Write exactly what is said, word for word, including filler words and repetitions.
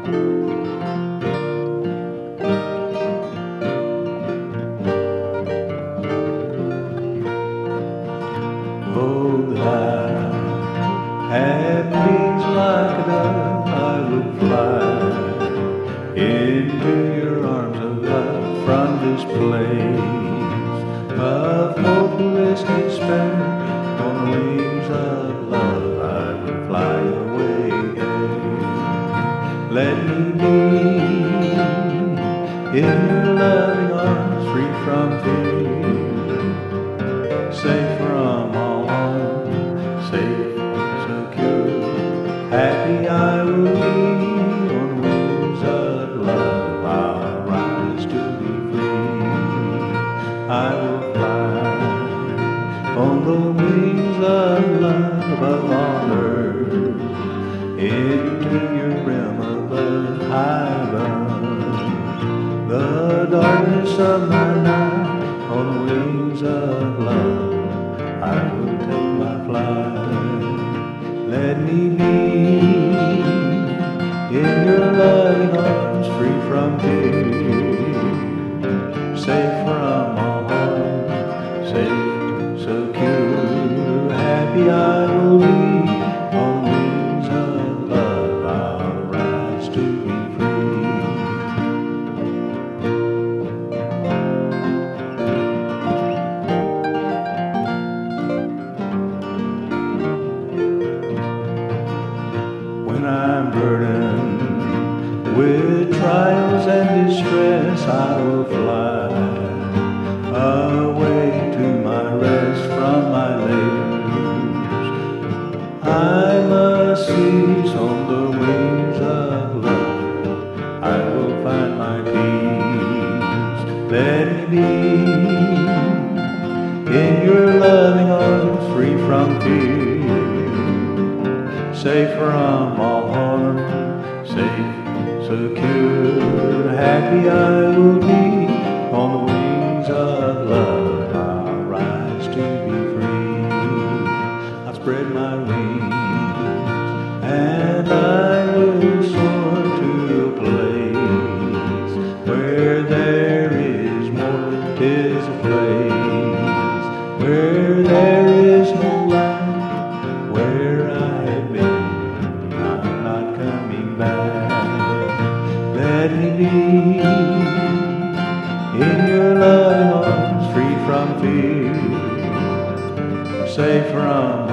Oh, that I had wings like a dove, I would fly into your arms of love from this place of hopeless despair. On wings of love, I would fly away there. Let me be in your loving arms, free from fear, safe from all harm, safe, secure. Happy I will be on wings of love. I'll rise to be free. I will fly on the wings of love above all earth, into your realm above, high above the darkness of my night. On wings of love, I will take my flight. Let me be in your loving arms, free from fear, safe from all harm, safe, secure. Happy I will be on wings of love. I'll rise to be free. When I'm burdened with trials and distress, I will fly away to my rest from my labors. I must cease on the wings of love. I will find my peace. Let me be in your loving arms, free from fear, safe from all harm, safe, secure. Happy I will be on the wings of love. I'll rise to be free. I'll spread my wings and I will soar to a place where there is more. 'Tis a place where there is no light, where I have been, I'm not coming back. Let me be in your loving arms, free from fear, safe from